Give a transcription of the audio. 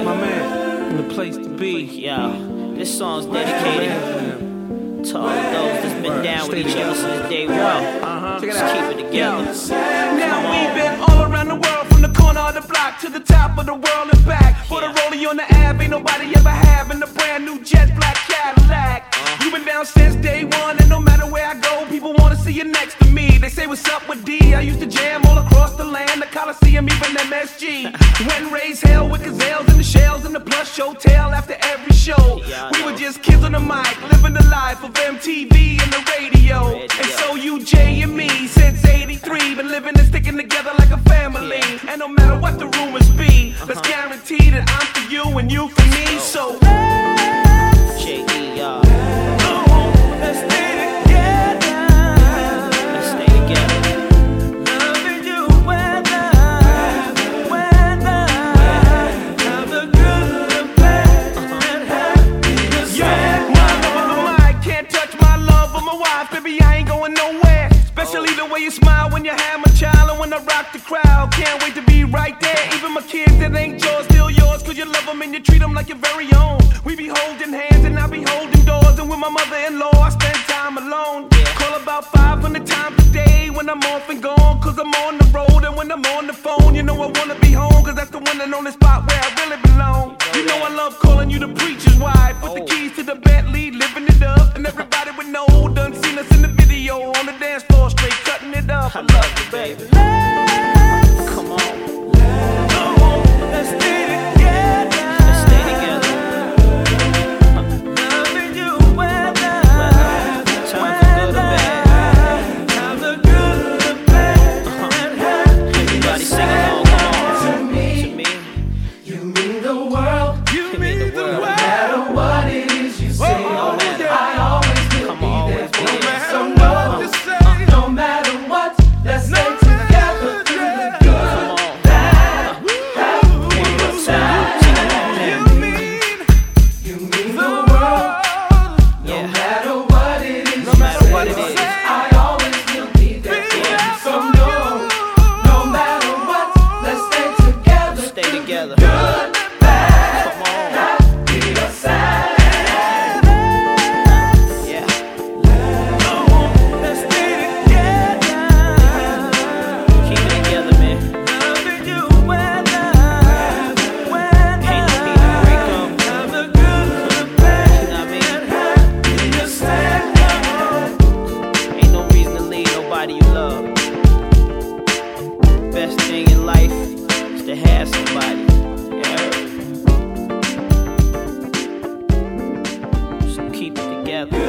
My man, the place to be. Yeah, this song's dedicated to all those that's been down with each other since day one. Just keep it together. Now we've been all around the world, from the corner of the block to the top of the world and back. For the rollie on the Ave, ain't nobody ever having a brand new jet black Cadillac. You've been down since day one, and no matter where I go, people wanna see you next to me. They say, what's up with D? I used to jam all across the land, the Coliseum, even MSG. Went and raised hell with gazelles and the shells and the plush show tail after every show. We were just kids on the mic, living the life of MTV and the radio. And so you, Jay, and me, since '83, been living and sticking together like a family. And no matter what the rumors be, let's guarantee that I'm for you and you for me. So J.E.R. let's stay together. Let's stay together. Loving you weather, have the good, the bad, and happiness. Yeah, my love of the mic can't touch my love of my wife. Baby, I ain't going nowhere. Especially the way you smile when you have my child, and when I rock the crowd. Can't wait to be right there. Even my kids that ain't yours, still yours, cause you love them and you treat them like your very own. We be holding hands and I be holding doors, and with my mother-in-law I spend time alone. Call about 500 times a day when I'm off and gone, cause I'm on the road. And when I'm on the phone, you know I wanna be home, cause that's the one and only spot where I really belong. You know I love calling you the preacher's wife, with the keys to the Bentley, living it up. And everybody would know, done seen us in the video, on the dance floor, straight cutting it up. I love you, baby. Come on. Let's stay together. Let's stay together. Loving you weather, Turn for good or bad. have the good, the bad, and Everybody sing along. Come on. To me. You mean the world. you mean the world. No matter what it is you say, Oh, I yeah. always will Come be on, there. always be there. So No no, matter what you say. no matter what, let's stay together through the good, Come on. bad, One more time. Sing along, man. You mean the world. No Yeah. matter what it is, No matter what it is. I always will be there. So no matter what, let's stay together. Stay together. Good, bad, Come on. happy or sad. Yeah. Let's stay together. Keep it together, man. Loving you weather, Ain't no need to break up. have the good, the bad, You know what I mean? and happiness. Ain't no reason to leave nobody you love. Best thing in life is to have somebody. Yeah. So keep it together.